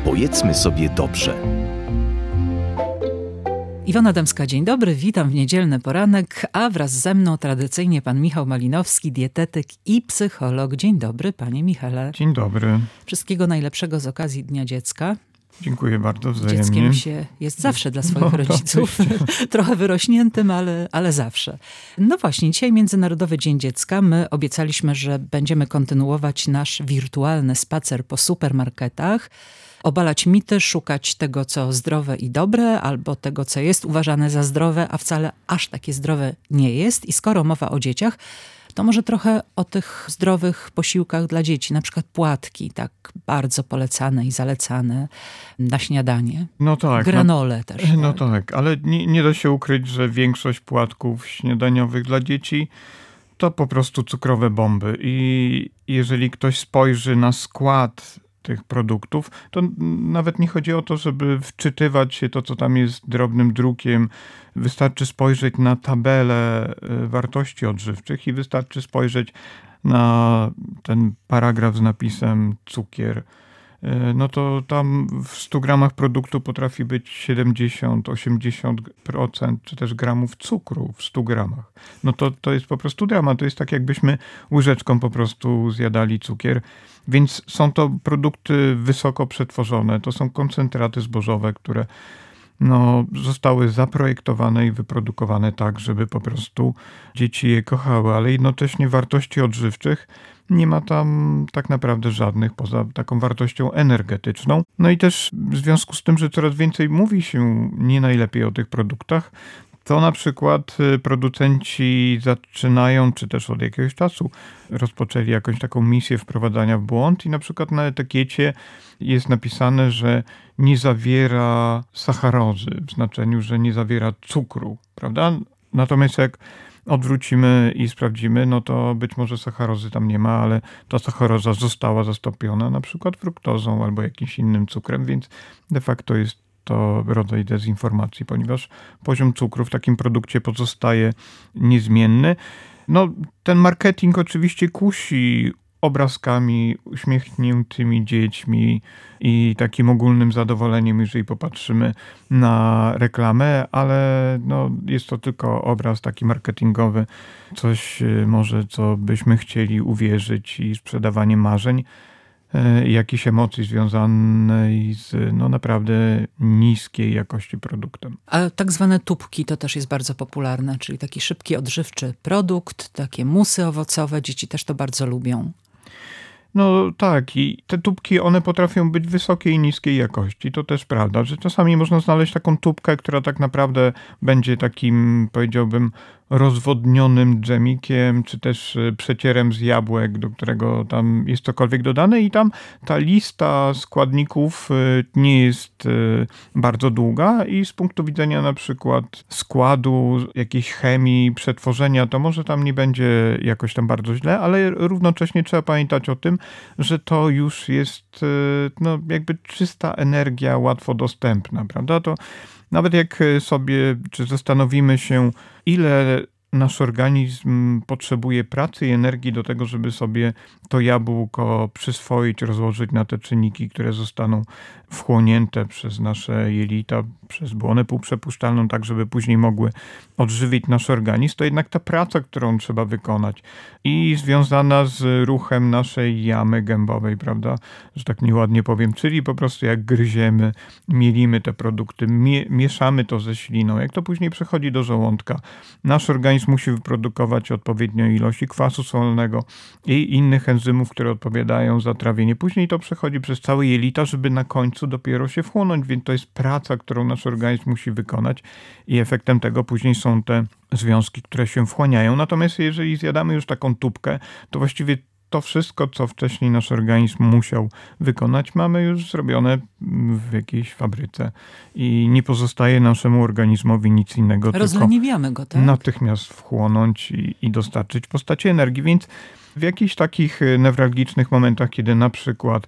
Powiedzmy sobie dobrze. Iwona Dębska, dzień dobry, witam w niedzielny poranek, a wraz ze mną tradycyjnie pan Michał Malinowski, dietetyk i psycholog. Dzień dobry, panie Michale. Dzień dobry. Wszystkiego najlepszego z okazji Dnia Dziecka. Dziękuję bardzo, wzajemnie. Dzieckiem się jest zawsze dla swoich rodziców. Trochę wyrośniętym, ale zawsze. No właśnie, dzisiaj Międzynarodowy Dzień Dziecka. My obiecaliśmy, że będziemy kontynuować nasz wirtualny spacer po supermarketach. Obalać mity, szukać tego, co zdrowe i dobre, albo tego, co jest uważane za zdrowe, a wcale aż takie zdrowe nie jest. I skoro mowa o dzieciach, to może trochę o tych zdrowych posiłkach dla dzieci, na przykład płatki, tak bardzo polecane i zalecane na śniadanie. No tak. Granole też. No tak, ale nie da się ukryć, że większość płatków śniadaniowych dla dzieci to po prostu cukrowe bomby. I jeżeli ktoś spojrzy na skład tych produktów, to nawet nie chodzi o to, żeby wczytywać się to, co tam jest drobnym drukiem. Wystarczy spojrzeć na tabelę wartości odżywczych i wystarczy spojrzeć na ten paragraf z napisem cukier. No to tam w 100 gramach produktu potrafi być 70-80% czy też gramów cukru w 100 gramach. No to jest po prostu dramat. To jest tak, jakbyśmy łyżeczką po prostu zjadali cukier. Więc są to produkty wysoko przetworzone. To są koncentraty zbożowe, które zostały zaprojektowane i wyprodukowane tak, żeby po prostu dzieci je kochały, ale jednocześnie wartości odżywczych nie ma tam tak naprawdę żadnych poza taką wartością energetyczną. No i też w związku z tym, że coraz więcej mówi się nie najlepiej o tych produktach, to na przykład producenci zaczynają, czy też od jakiegoś czasu rozpoczęli jakąś taką misję wprowadzania w błąd i na przykład na etykiecie jest napisane, że nie zawiera sacharozy, w znaczeniu, że nie zawiera cukru, prawda? Natomiast jak odwrócimy i sprawdzimy, no to być może sacharozy tam nie ma, ale ta sacharoza została zastąpiona na przykład fruktozą albo jakimś innym cukrem, więc de facto jest to rodzaj dezinformacji, ponieważ poziom cukru w takim produkcie pozostaje niezmienny. No, ten marketing oczywiście kusi obrazkami, uśmiechniętymi dziećmi i takim ogólnym zadowoleniem, jeżeli popatrzymy na reklamę, ale jest to tylko obraz taki marketingowy, coś może, co byśmy chcieli uwierzyć i sprzedawanie marzeń, jakichś emocji związanej z naprawdę niskiej jakości produktem. A tak zwane tubki to też jest bardzo popularne, czyli taki szybki, odżywczy produkt, takie musy owocowe, dzieci też to bardzo lubią. No tak, i te tubki, one potrafią być wysokiej i niskiej jakości. To też prawda, że czasami można znaleźć taką tubkę, która tak naprawdę będzie takim, powiedziałbym, rozwodnionym dżemikiem, czy też przecierem z jabłek, do którego tam jest cokolwiek dodane i tam ta lista składników nie jest bardzo długa i z punktu widzenia na przykład składu, jakiejś chemii, przetworzenia, to może tam nie będzie jakoś tam bardzo źle, ale równocześnie trzeba pamiętać o tym, że to już jest jakby czysta energia, łatwo dostępna, prawda? To nawet jak sobie, czy zastanowimy się, ile nasz organizm potrzebuje pracy i energii do tego, żeby sobie to jabłko przyswoić, rozłożyć na te czynniki, które zostaną wchłonięte przez nasze jelita, przez błonę półprzepuszczalną, tak żeby później mogły odżywić nasz organizm, to jednak ta praca, którą trzeba wykonać i związana z ruchem naszej jamy gębowej, prawda, że tak nieładnie powiem, czyli po prostu jak gryziemy, mielimy te produkty, mieszamy to ze śliną, jak to później przechodzi do żołądka, nasz organizm musi wyprodukować odpowiednią ilość kwasu solnego i innych enzymów, które odpowiadają za trawienie. Później to przechodzi przez całe jelita, żeby na końcu dopiero się wchłonąć, więc to jest praca, którą nasz organizm musi wykonać i efektem tego później są te związki, które się wchłaniają. Natomiast jeżeli zjadamy już taką tubkę, to właściwie to wszystko, co wcześniej nasz organizm musiał wykonać, mamy już zrobione w jakiejś fabryce i nie pozostaje naszemu organizmowi nic innego, rozleniwiamy go, tak? Natychmiast wchłonąć i dostarczyć w postaci energii, więc w jakichś takich newralgicznych momentach, kiedy na przykład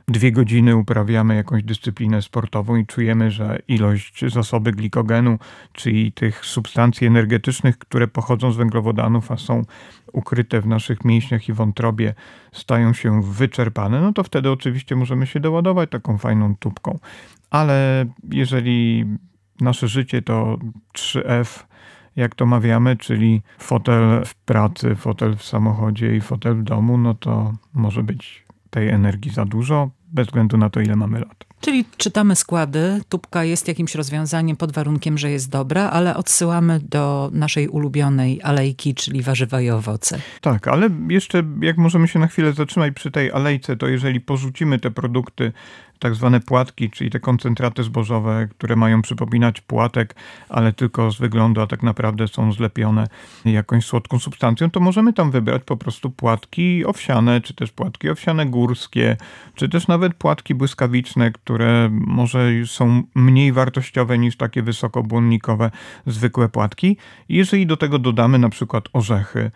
2 godziny uprawiamy jakąś dyscyplinę sportową i czujemy, że ilość zasoby glikogenu, czyli tych substancji energetycznych, które pochodzą z węglowodanów, a są ukryte w naszych mięśniach i wątrobie, stają się wyczerpane, no to wtedy oczywiście możemy się doładować taką fajną tubką. Ale jeżeli nasze życie to 3F, jak to mawiamy, czyli fotel w pracy, fotel w samochodzie i fotel w domu, no to może być tej energii za dużo, bez względu na to, ile mamy lat. Czyli czytamy składy, tubka jest jakimś rozwiązaniem pod warunkiem, że jest dobra, ale odsyłamy do naszej ulubionej alejki, czyli warzywa i owoce. Tak, ale jeszcze jak możemy się na chwilę zatrzymać przy tej alejce, to jeżeli porzucimy te produkty, tak zwane płatki, czyli te koncentraty zbożowe, które mają przypominać płatek, ale tylko z wyglądu, a tak naprawdę są zlepione jakąś słodką substancją, to możemy tam wybrać po prostu płatki owsiane, czy też płatki owsiane górskie, czy też nawet płatki błyskawiczne, które może są mniej wartościowe niż takie wysokobłonnikowe zwykłe płatki. I jeżeli do tego dodamy na przykład orzechy.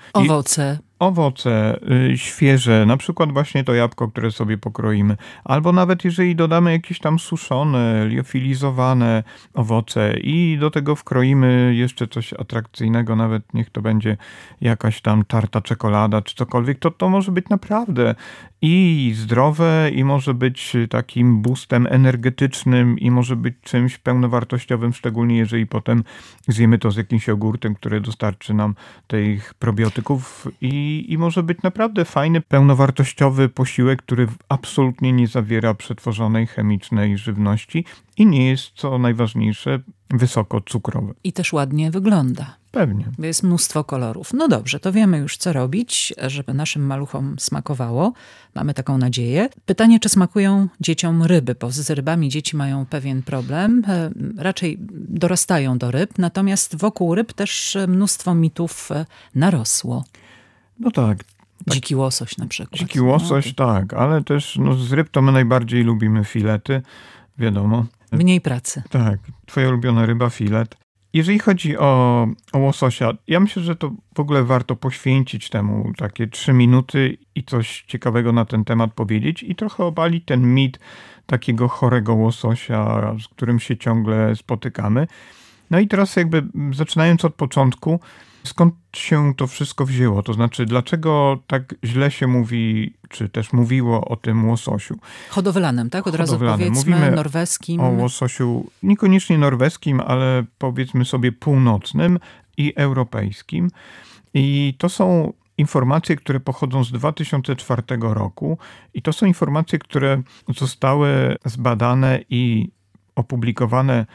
Owoce świeże, na przykład właśnie to jabłko, które sobie pokroimy. Albo nawet jeżeli dodamy jakieś tam suszone, liofilizowane owoce i do tego wkroimy jeszcze coś atrakcyjnego, nawet niech to będzie jakaś tam tarta czekolada czy cokolwiek, to może być naprawdę i zdrowe, i może być takim boostem energetycznym, i może być czymś pełnowartościowym, szczególnie jeżeli potem zjemy to z jakimś jogurtem, który dostarczy nam tych probiotyków i może być naprawdę fajny, pełnowartościowy posiłek, który absolutnie nie zawiera przetworzonej chemicznej żywności i nie jest, co najważniejsze, wysoko cukrowy. I też ładnie wygląda. Pewnie. Jest mnóstwo kolorów. No dobrze, to wiemy już, co robić, żeby naszym maluchom smakowało. Mamy taką nadzieję. Pytanie, czy smakują dzieciom ryby, bo z rybami dzieci mają pewien problem. Raczej dorastają do ryb, natomiast wokół ryb też mnóstwo mitów narosło. No tak. Dziki łosoś na przykład. Dziki łosoś, tak, ale też z ryb to my najbardziej lubimy filety, wiadomo. Mniej pracy. Tak, twoja ulubiona ryba, filet. Jeżeli chodzi o łososia, ja myślę, że to w ogóle warto poświęcić temu takie 3 minuty i coś ciekawego na ten temat powiedzieć i trochę obalić ten mit takiego chorego łososia, z którym się ciągle spotykamy. No i teraz jakby zaczynając od początku, skąd się to wszystko wzięło? To znaczy, dlaczego tak źle się mówi, czy też mówiło o tym łososiu? Hodowlanym, tak? Od razu powiedzmy, mówimy norweskim. O łososiu niekoniecznie norweskim, ale powiedzmy sobie północnym i europejskim. I to są informacje, które pochodzą z 2004 roku i to są informacje, które zostały zbadane i opublikowane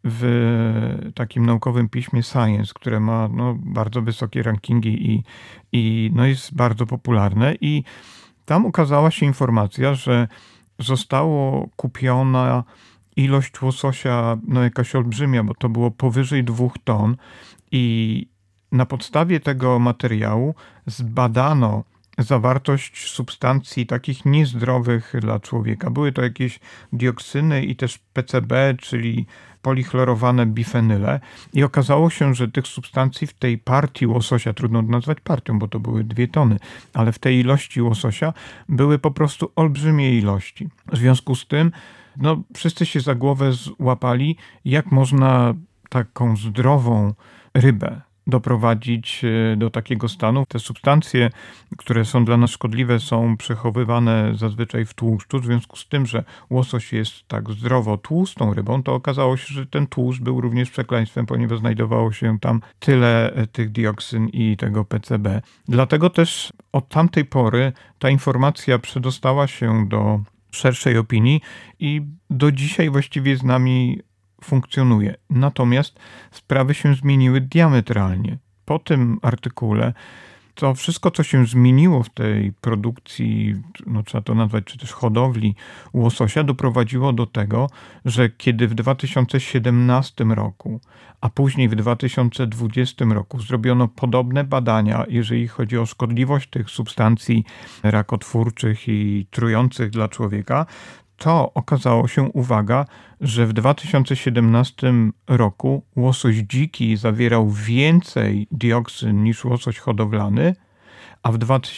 w takim naukowym piśmie Science, które ma bardzo wysokie rankingi i jest bardzo popularne. I tam ukazała się informacja, że zostało kupiona ilość łososia, jakaś olbrzymia, bo to było powyżej 2 ton i na podstawie tego materiału zbadano zawartość substancji takich niezdrowych dla człowieka. Były to jakieś dioksyny i też PCB, czyli polichlorowane bifenyle i okazało się, że tych substancji w tej partii łososia, trudno nazwać partią, bo to były 2 tony, ale w tej ilości łososia były po prostu olbrzymie ilości. W związku z tym wszyscy się za głowę złapali, jak można taką zdrową rybę doprowadzić do takiego stanu. Te substancje, które są dla nas szkodliwe, są przechowywane zazwyczaj w tłuszczu. W związku z tym, że łosoś jest tak zdrowo tłustą rybą, to okazało się, że ten tłuszcz był również przekleństwem, ponieważ znajdowało się tam tyle tych dioksyn i tego PCB. Dlatego też od tamtej pory ta informacja przedostała się do szerszej opinii i do dzisiaj właściwie z nami funkcjonuje. Natomiast sprawy się zmieniły diametralnie. Po tym artykule to wszystko, co się zmieniło w tej produkcji, trzeba to nazwać, czy też hodowli łososia, doprowadziło do tego, że kiedy w 2017 roku, a później w 2020 roku zrobiono podobne badania, jeżeli chodzi o szkodliwość tych substancji rakotwórczych i trujących dla człowieka, to okazało się, uwaga, że w 2017 roku łosoś dziki zawierał więcej dioksyn niż łosoś hodowlany, a w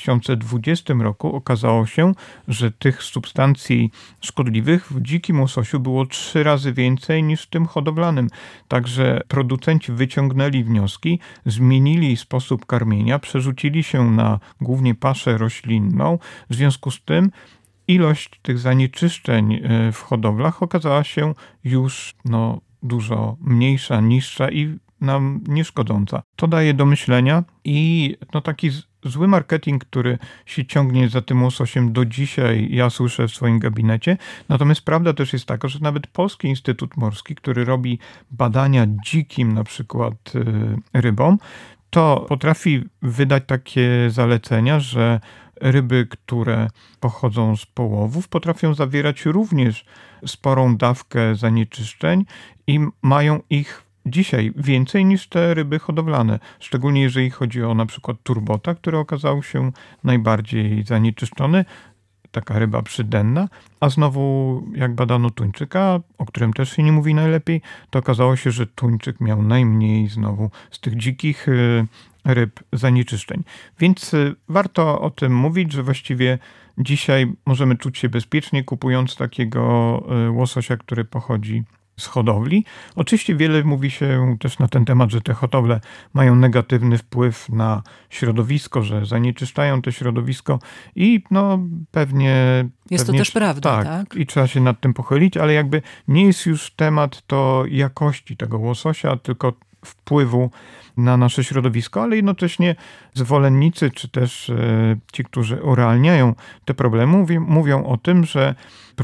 2020 roku okazało się, że tych substancji szkodliwych w dzikim łososiu było 3 razy więcej niż w tym hodowlanym. Także producenci wyciągnęli wnioski, zmienili sposób karmienia, przerzucili się na głównie paszę roślinną. W związku z tym ilość tych zanieczyszczeń w hodowlach okazała się już dużo mniejsza, niższa i nam nieszkodząca. To daje do myślenia i taki zły marketing, który się ciągnie za tym łososiem do dzisiaj, ja słyszę w swoim gabinecie. Natomiast prawda też jest taka, że nawet Polski Instytut Morski, który robi badania dzikim na przykład rybom, to potrafi wydać takie zalecenia, że ryby, które pochodzą z połowów, potrafią zawierać również sporą dawkę zanieczyszczeń i mają ich dzisiaj więcej niż te ryby hodowlane. Szczególnie jeżeli chodzi o na przykład turbota, który okazał się najbardziej zanieczyszczony, taka ryba przydenna, a znowu jak badano tuńczyka, o którym też się nie mówi najlepiej, to okazało się, że tuńczyk miał najmniej znowu z tych dzikich ryb zanieczyszczeń. Więc warto o tym mówić, że właściwie dzisiaj możemy czuć się bezpiecznie kupując takiego łososia, który pochodzi z hodowli. Oczywiście wiele mówi się też na ten temat, że te hodowle mają negatywny wpływ na środowisko, że zanieczyszczają to środowisko i pewnie... Jest to też prawda, tak? I trzeba się nad tym pochylić, ale jakby nie jest już temat to jakości tego łososia, tylko wpływu na nasze środowisko, ale jednocześnie zwolennicy, czy też ci, którzy urealniają te problemy, mówią o tym, że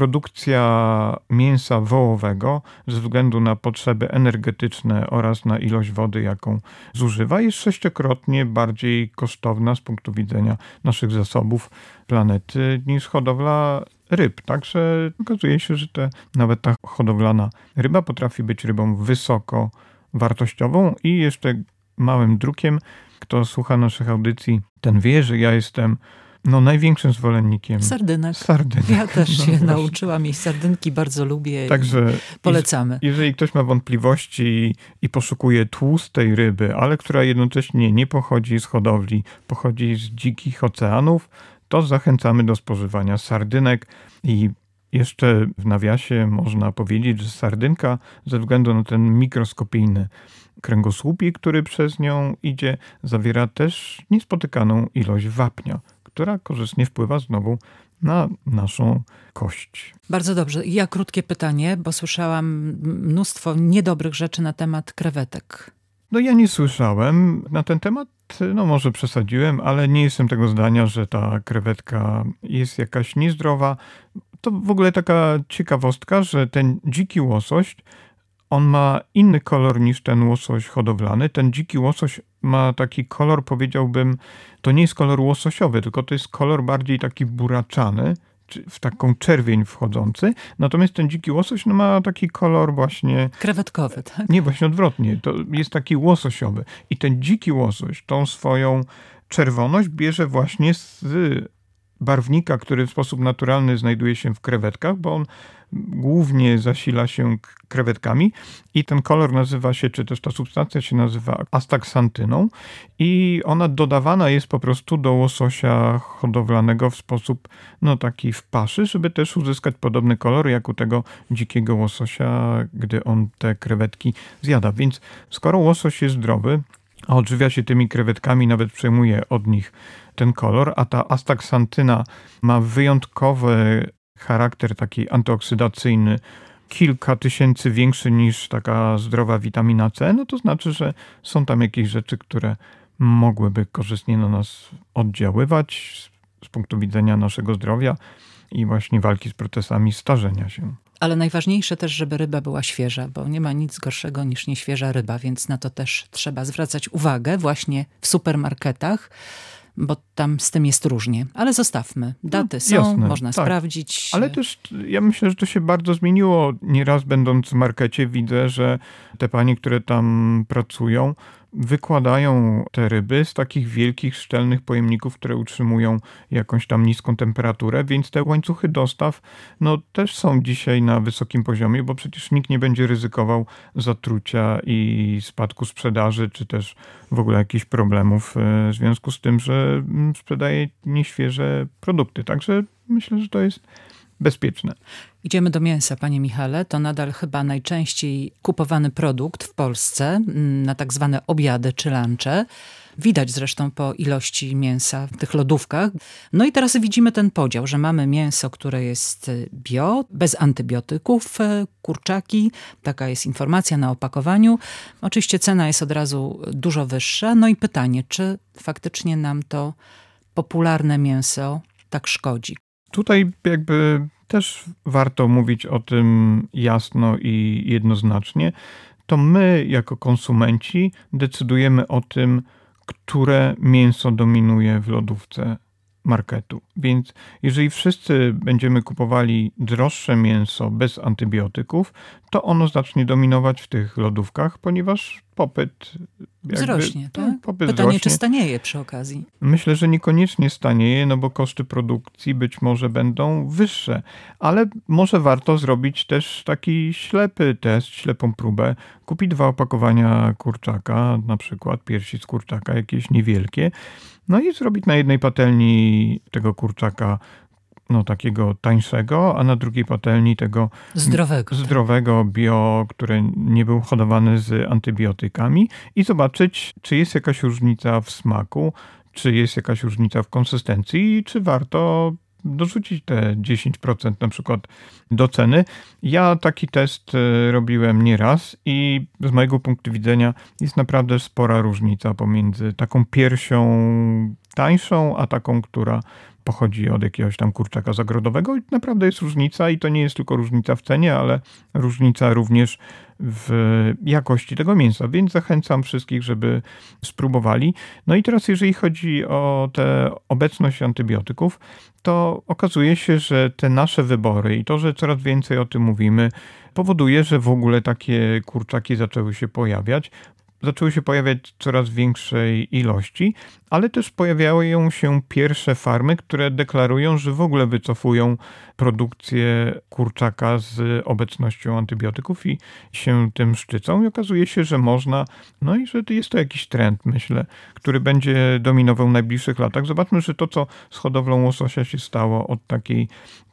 produkcja mięsa wołowego ze względu na potrzeby energetyczne oraz na ilość wody, jaką zużywa, jest 6-krotnie bardziej kosztowna z punktu widzenia naszych zasobów planety niż hodowla ryb. Także okazuje się, że nawet ta hodowlana ryba potrafi być rybą wysoko wartościową i jeszcze małym drukiem, kto słucha naszych audycji, ten wie, że ja jestem największym zwolennikiem sardynek. Sardynek. Ja też się nauczyłam i sardynki bardzo lubię. Także polecamy. Jeżeli ktoś ma wątpliwości i poszukuje tłustej ryby, ale która jednocześnie nie pochodzi z hodowli, pochodzi z dzikich oceanów, to zachęcamy do spożywania sardynek. I jeszcze w nawiasie można powiedzieć, że sardynka ze względu na ten mikroskopijny kręgosłupik, który przez nią idzie, zawiera też niespotykaną ilość wapnia, która korzystnie wpływa znowu na naszą kość. Bardzo dobrze. Ja krótkie pytanie, bo słyszałam mnóstwo niedobrych rzeczy na temat krewetek. Ja nie słyszałem na ten temat, może przesadziłem, ale nie jestem tego zdania, że ta krewetka jest jakaś niezdrowa. To w ogóle taka ciekawostka, że ten dziki łosoś, on ma inny kolor niż ten łosoś hodowlany. Ten dziki łosoś ma taki kolor, powiedziałbym, to nie jest kolor łososiowy, tylko to jest kolor bardziej taki buraczany, w taką czerwień wchodzący. Natomiast ten dziki łosoś ma taki kolor właśnie... krewetkowy, tak? Nie, właśnie odwrotnie. To jest taki łososiowy. I ten dziki łosoś tą swoją czerwoność bierze właśnie z barwnika, który w sposób naturalny znajduje się w krewetkach, bo on głównie zasila się krewetkami i ten kolor nazywa się, czy też ta substancja się nazywa astaksantyną i ona dodawana jest po prostu do łososia hodowlanego w sposób taki w paszy, żeby też uzyskać podobny kolor jak u tego dzikiego łososia, gdy on te krewetki zjada. Więc skoro łosoś jest zdrowy, a odżywia się tymi krewetkami, nawet przejmuje od nich ten kolor, a ta astaksantyna ma wyjątkowy charakter taki antyoksydacyjny, kilka tysięcy większy niż taka zdrowa witamina C, to znaczy, że są tam jakieś rzeczy, które mogłyby korzystnie na nas oddziaływać z punktu widzenia naszego zdrowia i właśnie walki z procesami starzenia się. Ale najważniejsze też, żeby ryba była świeża, bo nie ma nic gorszego niż nieświeża ryba, więc na to też trzeba zwracać uwagę właśnie w supermarketach, bo tam z tym jest różnie. Ale zostawmy. Daty są, jasne, można sprawdzić. Ale też ja myślę, że to się bardzo zmieniło. Nieraz będąc w markecie widzę, że te panie, które tam pracują, wykładają te ryby z takich wielkich, szczelnych pojemników, które utrzymują jakąś tam niską temperaturę, więc te łańcuchy dostaw też są dzisiaj na wysokim poziomie, bo przecież nikt nie będzie ryzykował zatrucia i spadku sprzedaży, czy też w ogóle jakichś problemów w związku z tym, że sprzedaje nieświeże produkty. Także myślę, że to jest bezpieczne. Idziemy do mięsa, panie Michale. To nadal chyba najczęściej kupowany produkt w Polsce na tak zwane obiady czy lunche. Widać zresztą po ilości mięsa w tych lodówkach. No i teraz widzimy ten podział, że mamy mięso, które jest bio, bez antybiotyków, kurczaki. Taka jest informacja na opakowaniu. Oczywiście cena jest od razu dużo wyższa. No i pytanie, czy faktycznie nam to popularne mięso tak szkodzi? Tutaj jakby też warto mówić o tym jasno i jednoznacznie. To my jako konsumenci decydujemy o tym, które mięso dominuje w lodówce marketu. Więc jeżeli wszyscy będziemy kupowali droższe mięso bez antybiotyków, to ono zacznie dominować w tych lodówkach, ponieważ popyt wzrośnie, tak? Popyt Pytanie, wzrośnie. czy stanieje przy okazji? Myślę, że niekoniecznie stanieje, bo koszty produkcji być może będą wyższe, ale może warto zrobić też taki ślepy test, ślepą próbę, kupić 2 opakowania kurczaka, na przykład piersi z kurczaka, jakieś niewielkie, i zrobić na jednej patelni tego kurczaka takiego tańszego, a na drugiej patelni tego zdrowego bio, który nie był hodowany z antybiotykami i zobaczyć, czy jest jakaś różnica w smaku, czy jest jakaś różnica w konsystencji i czy warto dorzucić te 10% na przykład do ceny. Ja taki test robiłem nieraz i z mojego punktu widzenia jest naprawdę spora różnica pomiędzy taką piersią tańszą, a taką, która pochodzi od jakiegoś tam kurczaka zagrodowego. I naprawdę jest różnica i to nie jest tylko różnica w cenie, ale różnica również w jakości tego mięsa, więc zachęcam wszystkich, żeby spróbowali. No i teraz jeżeli chodzi o tę obecność antybiotyków, to okazuje się, że te nasze wybory i to, że coraz więcej o tym mówimy, powoduje, że w ogóle takie kurczaki zaczęły się pojawiać w coraz większej ilości, ale też pojawiają się pierwsze farmy, które deklarują, że w ogóle wycofują produkcję kurczaka z obecnością antybiotyków i się tym szczycą. I okazuje się, że można, i że jest to jakiś trend, myślę, który będzie dominował w najbliższych latach. Zobaczmy, że to, co z hodowlą łososia się stało od takiej,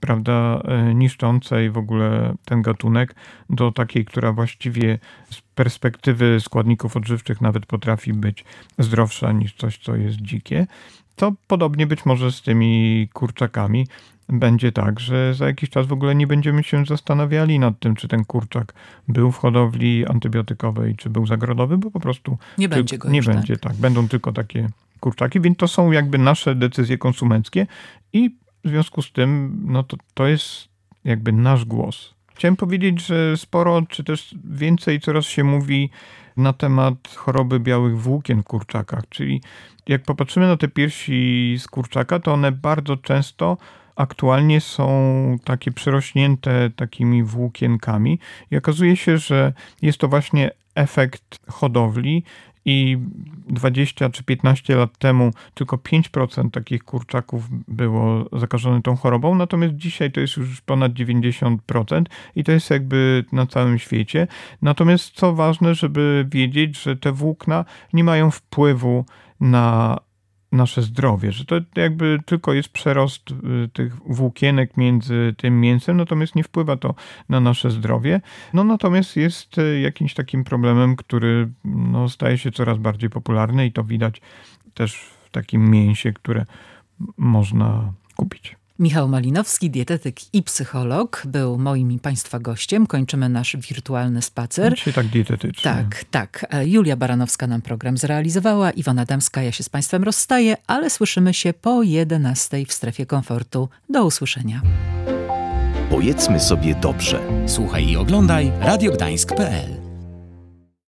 niszczącej w ogóle ten gatunek, do takiej, która właściwie z perspektywy składników odżywczych nawet potrafi być zdrowsza niż coś, co jest dzikie, to podobnie być może z tymi kurczakami będzie tak, że za jakiś czas w ogóle nie będziemy się zastanawiali nad tym, czy ten kurczak był w hodowli antybiotykowej, czy był zagrodowy, bo po prostu nie będzie go nie już, będzie, tak. Będą tylko takie kurczaki, więc to są jakby nasze decyzje konsumenckie i w związku z tym, to jest jakby nasz głos. Chciałem powiedzieć, że sporo, czy też więcej coraz się mówi na temat choroby białych włókien w kurczakach, czyli jak popatrzymy na te piersi z kurczaka, to one bardzo często aktualnie są takie przerośnięte takimi włókienkami i okazuje się, że jest to właśnie efekt hodowli i 20 czy 15 lat temu tylko 5% takich kurczaków było zakażone tą chorobą, natomiast dzisiaj to jest już ponad 90% i to jest jakby na całym świecie. Natomiast co ważne, żeby wiedzieć, że te włókna nie mają wpływu na nasze zdrowie, że to jakby tylko jest przerost tych włókienek między tym mięsem, natomiast nie wpływa to na nasze zdrowie. Natomiast jest jakimś takim problemem, który staje się coraz bardziej popularny i to widać też w takim mięsie, które można kupić. Michał Malinowski, dietetyk i psycholog, był moim i Państwa gościem. Kończymy nasz wirtualny spacer. Dzisiaj tak dietetycznie. Tak. Julia Baranowska nam program zrealizowała. Iwona Dębska, ja się z Państwem rozstaję, ale słyszymy się po 11 w Strefie Komfortu. Do usłyszenia. Powiedzmy sobie dobrze. Słuchaj i oglądaj radiogdańsk.pl